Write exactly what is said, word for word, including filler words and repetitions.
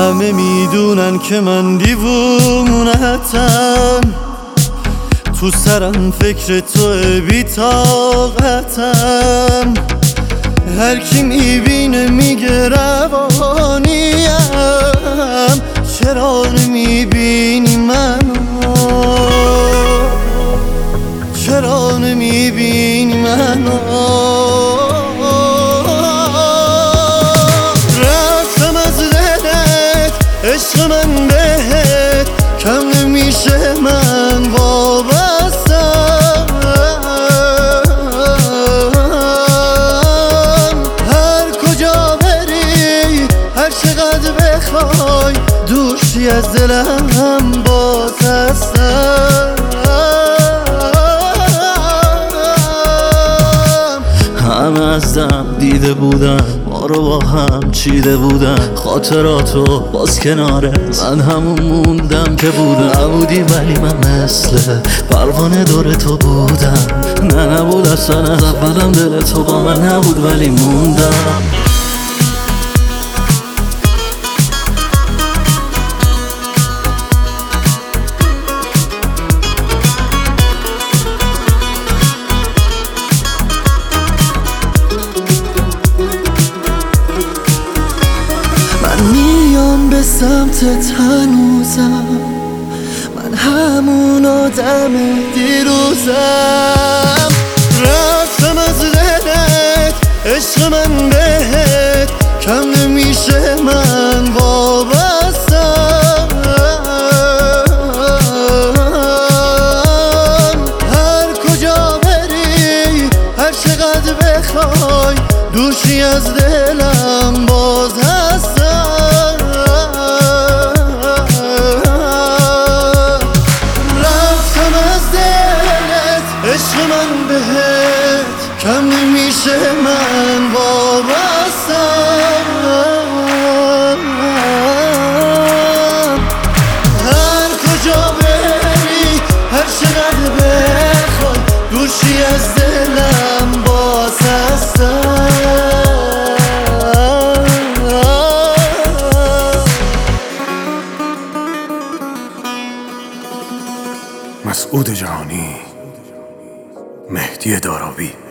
همه میدونن که من دیوونتم، تو سرم فکر تو بی طاقتم. هر کی میبینه میگه روانیم، چرا نمیبینی منو؟ چرا نمیبینی منو؟ رفتم از دلت عشق من بهت، کم نمیشه من وابستم. هر کجا بری هر چقدر بخوای، دوشی از دلم باز هستم. همه از دم دیده بودن، ما رو با هم چیده بودن، خاطراتو باز کناره من همون موندم که بودم. نبودی ولی من مثل پروانه دور تو بودم. نه نبود اصلا از اولم دل تو با من نبود ولی موندم. میام به سمتت هنوزم، من همون آدم دیروزم. رفتم از دلت عشق من بهت، کم نمیشه من وابستم. هر کجا بری هر چقدر بخوای، دوشی از دلم باز هستم. عشق من بهت، کم نمیشه من وابستم. هر کجا بری هر چقدر بخوای، دوشی از دلم باز هستم. مسعود جهانی، مهدی داراوی.